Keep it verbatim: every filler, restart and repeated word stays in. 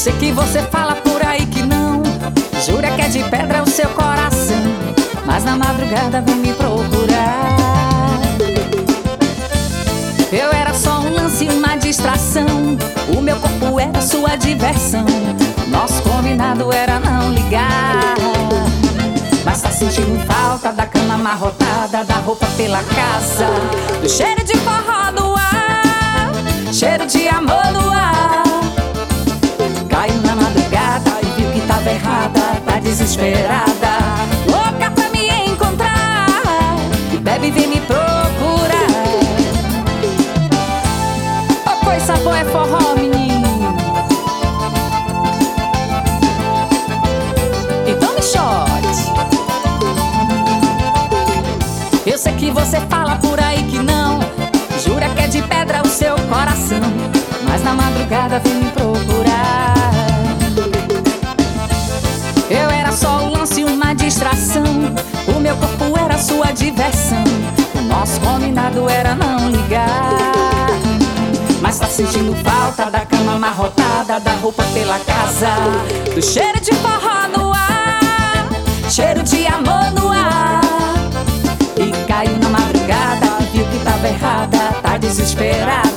sei que você fala por aí que não, jura que é de pedra o seu coração, mas na madrugada vem me procurar. Eu era só um lance, uma distração, o meu corpo era sua diversão, nosso combinado era não ligar. Mas tá sentindo falta da cama amarrotada, da roupa pela casa, do cheiro de forró no ar, cheiro de amor no ar. Caiu na madrugada e viu que tava errada, tá desesperada, louca pra me encontrar, e bebe e vem me procurar. Oh, coisa boa é forró, menino. Então me chote. Eu sei que você fala por aí que não, jura que é de pedra o seu coração, mas na madrugada vem me procurar. Eu era só um lance, uma distração, o meu corpo era sua diversão, o nosso combinado era não ligar. Mas tá sentindo falta da cama amarrotada, da roupa pela casa, do cheiro de forró no ar, cheiro de amor no ar. E caiu na madrugada, viu que tava errada, tá desesperada,